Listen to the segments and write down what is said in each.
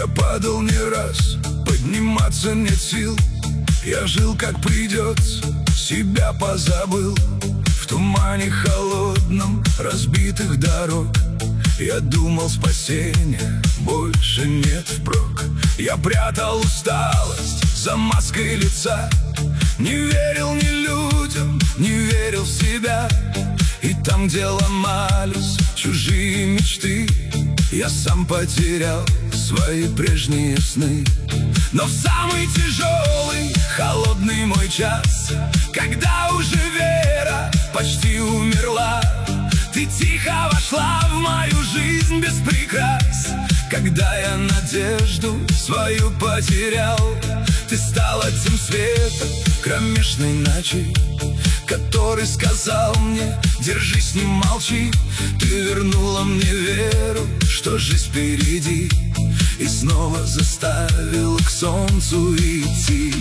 Я падал не раз, подниматься нет сил. Я жил как придется, себя позабыл. В тумане холодном разбитых дорог я думал, спасения больше нет впрок. Я прятал усталость за маской лица, не верил ни людям, не верил в себя. И там, где ломались чужие мечты, я сам потерял свои прежние сны. Но в самый тяжелый, холодный мой час, когда уже вера почти умерла, ты тихо вошла в мою жизнь без прикрас. Когда я надежду свою потерял, ты стала тем светом кромешной ночи, который сказал мне: держись, не молчи. Ты вернула мне веру, что жизнь впереди, и снова заставила к солнцу идти.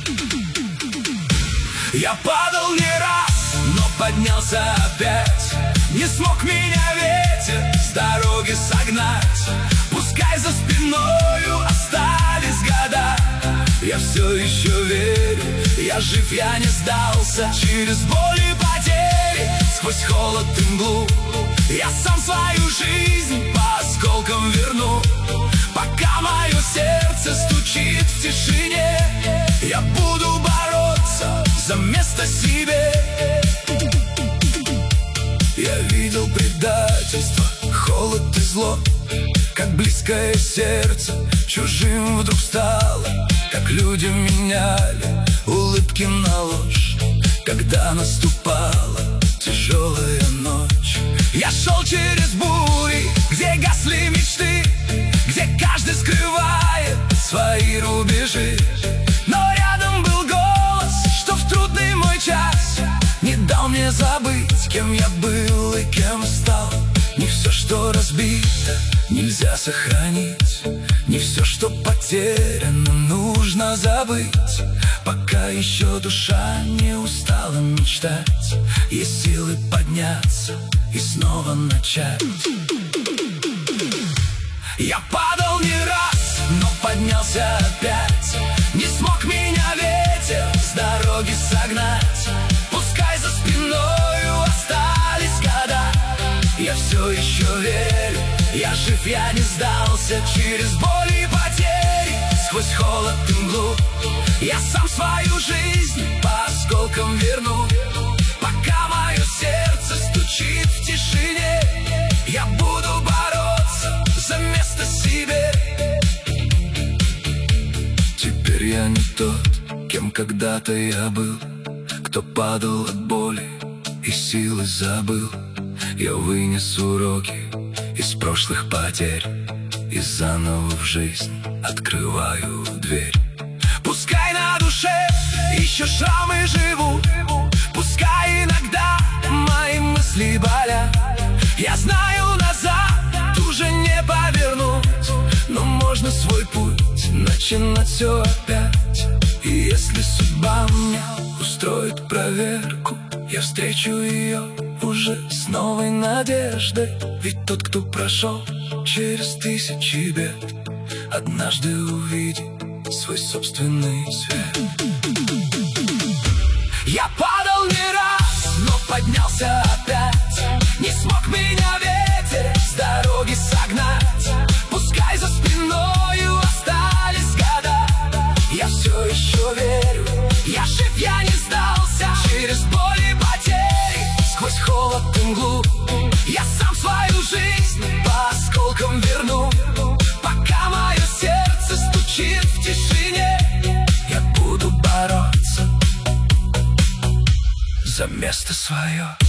Я падал не раз, но поднялся опять. Не смог меня ветер с дороги согнать. Пускай за спиною остались года, я все еще верю, я жив, я не сдался. Через боль и потери, сквозь холод и мглу, я сам свою жизнь по осколкам верну. Пока мое сердце стучит в тишине, я буду бороться за место себе. Я видел предательство, холод и зло, как близкое сердце чужим вдруг стало, как люди меняли улыбки на ложь, когда наступала тяжелая ночь. Я шел через бури, где гасли мечты, где каждый скрывает свои рубежи. Но рядом был голос, что в трудный мой час не дал мне забыть, кем я был и кем стал. Не все, что разбито, нельзя сохранить, не все, что потеряно, нужно забыть. Пока еще душа не устала мечтать, есть силы подняться и снова начать. Я падал не раз, но поднялся опять. Не смог меня ветер с дороги согнать. Пускай за спиною остались года, я все еще верю, я жив, я не сдался. Через боль и потери, сквозь холод и мглу, я сам свою жизнь по осколкам верну. Пока мое сердце стучит в тишине, я буду бороться за место себе. Теперь я не тот, кем когда-то я был, кто падал от боли и силы забыл. Я вынес уроки из прошлых потерь и заново в жизнь открываю дверь. Пускай на душе еще шрамы живут, пускай иногда мои мысли болят. Я знаю, назад уже не повернуть, но можно свой путь начинать все опять. И если судьба мне устроит проверку, я встречу ее уже с новой надеждой. Ведь тот, кто прошел через тысячи бед, однажды увидит свой собственный свет. Я падал не раз, но поднялся опять. Не смог меня ветер с дороги согнать. Пускай за спиною остались года, я все еще верю, я жив, я не сдался. Через боль и потери, сквозь холод и мглу, я сам свою жизнь по осколкам верну. Пока мое сердце стучит в тишине, я буду бороться за место свое.